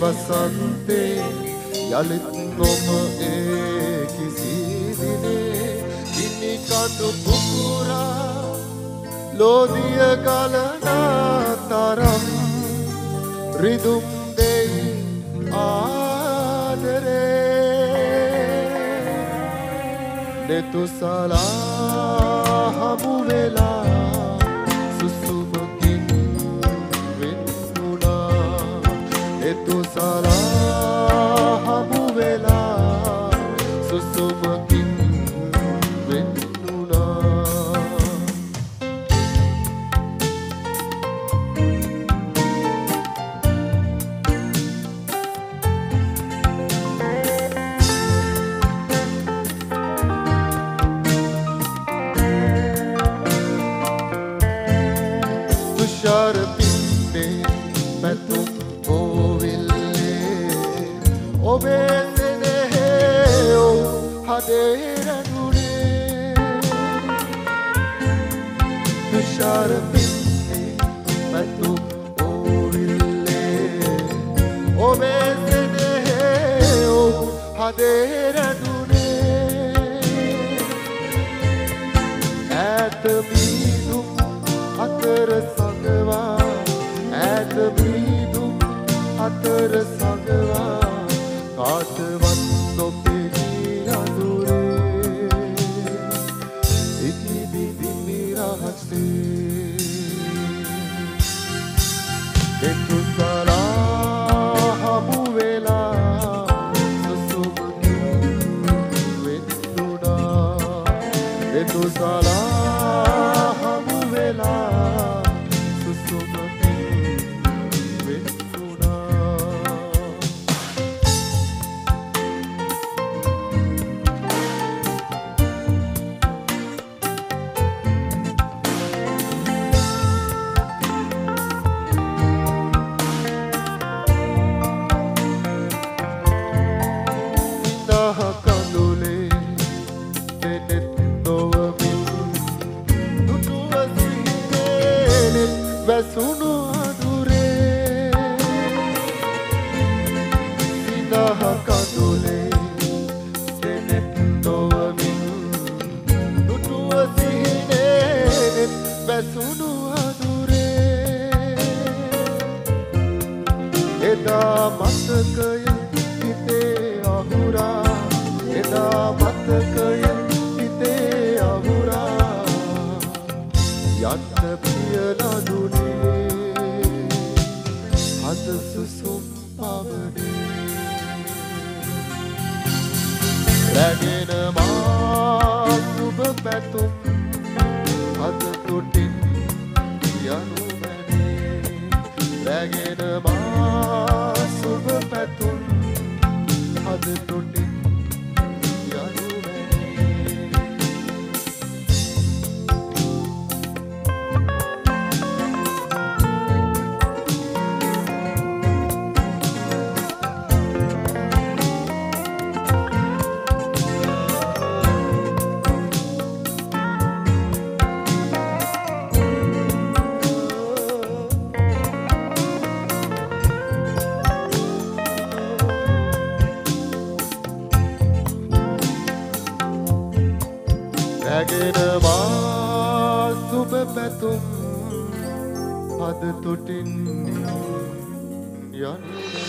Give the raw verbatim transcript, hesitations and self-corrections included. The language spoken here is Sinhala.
වසන්තේ යලිත් නොම ඒ කිසි දිනේ ගිනි කඳු පුපුරා ලෝදිය ගලනා තරම් රිදුම් දෙයි ආදරේ දෙතුසලා හමු වෙලා සුසුමකින් වෙන්නුණා දෙතුසලා හමු වෙලා සුසුමකින් වෙන්නුණා तुषार पिंडे मैं तुम कोविले ओबे तेने ओ हदेरा नुने तुषार पिंडे मैं तुम कोविले ओबे तेने ओ हदेरा नुने ऐत बीदुम අතර සංගවා ඈත බීදුම් අතර සංගවා කාටවත් නොපෙනී අඳුරේ ඉති බිඳි රහසේ දෙතුසලා හමු වෙලා සුසුමකින් වෙන්නුණා දෙතුසලා වැසුණු අඳුරේ සිනහ කඳුලේ දෙනෙත් නොවමින් දුටුව සිහිනේ වැසුණු අඳුරේ එදා මතකය හිතේ අහුරා එදා මතකය හිතේ අහුරා යන්න පියලදුනේ හද සුසුම් පවනේ රැගෙන මා සුබ පැතුම් හද තුටින් යනු මැනේ රැගෙන මා සුබ පැතුම් හද තුටින් රැගෙනවා සුබ පැතුම් හද තුටින් යන්න